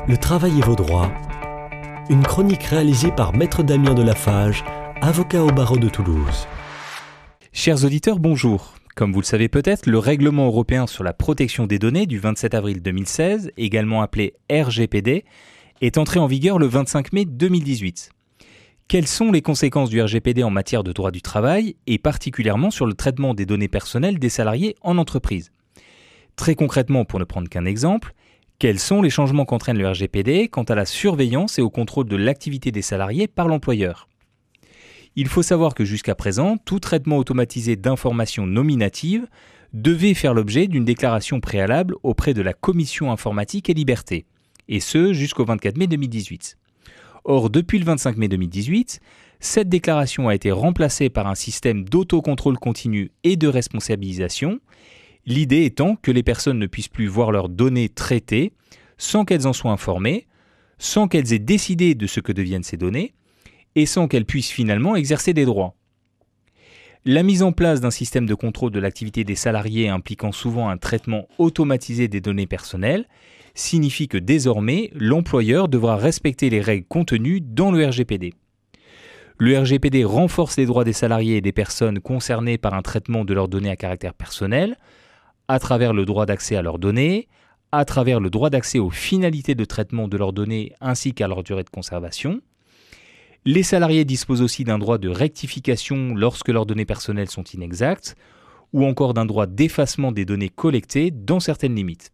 Le travail et vos droits. Une chronique réalisée par Maître Damien Delafage, avocat au barreau de Toulouse. Chers auditeurs, bonjour. Comme vous le savez peut-être, le règlement européen sur la protection des données du 27 avril 2016, également appelé RGPD, est entré en vigueur le 25 mai 2018. Quelles sont les conséquences du RGPD en matière de droit du travail et particulièrement sur le traitement des données personnelles des salariés en entreprise ? Très concrètement, pour ne prendre qu'un exemple, quels sont les changements qu'entraîne le RGPD quant à la surveillance et au contrôle de l'activité des salariés par l'employeur ? Il faut savoir que jusqu'à présent, tout traitement automatisé d'informations nominatives devait faire l'objet d'une déclaration préalable auprès de la Commission informatique et liberté, et ce jusqu'au 24 mai 2018. Or, depuis le 25 mai 2018, cette déclaration a été remplacée par un système d'autocontrôle continu et de responsabilisation, l'idée étant que les personnes ne puissent plus voir leurs données traitées sans qu'elles en soient informées, sans qu'elles aient décidé de ce que deviennent ces données, et sans qu'elles puissent finalement exercer des droits. La mise en place d'un système de contrôle de l'activité des salariés impliquant souvent un traitement automatisé des données personnelles signifie que désormais, l'employeur devra respecter les règles contenues dans le RGPD. Le RGPD renforce les droits des salariés et des personnes concernées par un traitement de leurs données à caractère personnel, à travers le droit d'accès à leurs données, à travers le droit d'accès aux finalités de traitement de leurs données ainsi qu'à leur durée de conservation. Les salariés disposent aussi d'un droit de rectification lorsque leurs données personnelles sont inexactes, ou encore d'un droit d'effacement des données collectées dans certaines limites.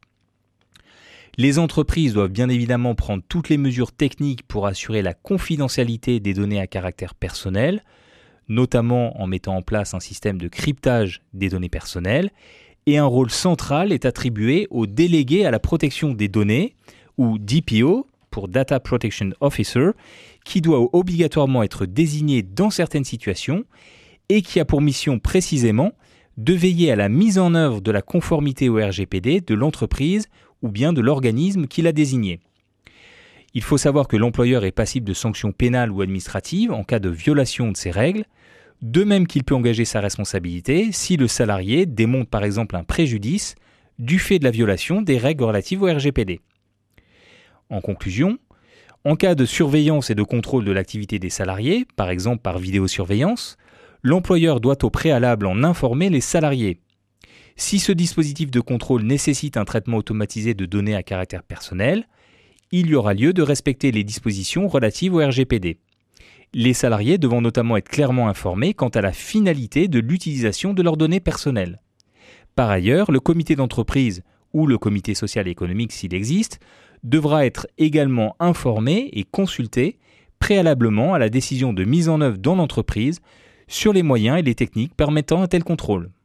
Les entreprises doivent bien évidemment prendre toutes les mesures techniques pour assurer la confidentialité des données à caractère personnel, notamment en mettant en place un système de cryptage des données personnelles, et un rôle central est attribué au délégué à la protection des données, ou DPO, pour Data Protection Officer, qui doit obligatoirement être désigné dans certaines situations et qui a pour mission précisément de veiller à la mise en œuvre de la conformité au RGPD de l'entreprise ou bien de l'organisme qui l'a désigné. Il faut savoir que l'employeur est passible de sanctions pénales ou administratives en cas de violation de ces règles, de même qu'il peut engager sa responsabilité si le salarié démontre par exemple un préjudice du fait de la violation des règles relatives au RGPD. En conclusion, en cas de surveillance et de contrôle de l'activité des salariés, par exemple par vidéosurveillance, l'employeur doit au préalable en informer les salariés. Si ce dispositif de contrôle nécessite un traitement automatisé de données à caractère personnel, il y aura lieu de respecter les dispositions relatives au RGPD. Les salariés devant notamment être clairement informés quant à la finalité de l'utilisation de leurs données personnelles. Par ailleurs, le comité d'entreprise ou le comité social et économique s'il existe, devra être également informé et consulté préalablement à la décision de mise en œuvre dans l'entreprise sur les moyens et les techniques permettant un tel contrôle.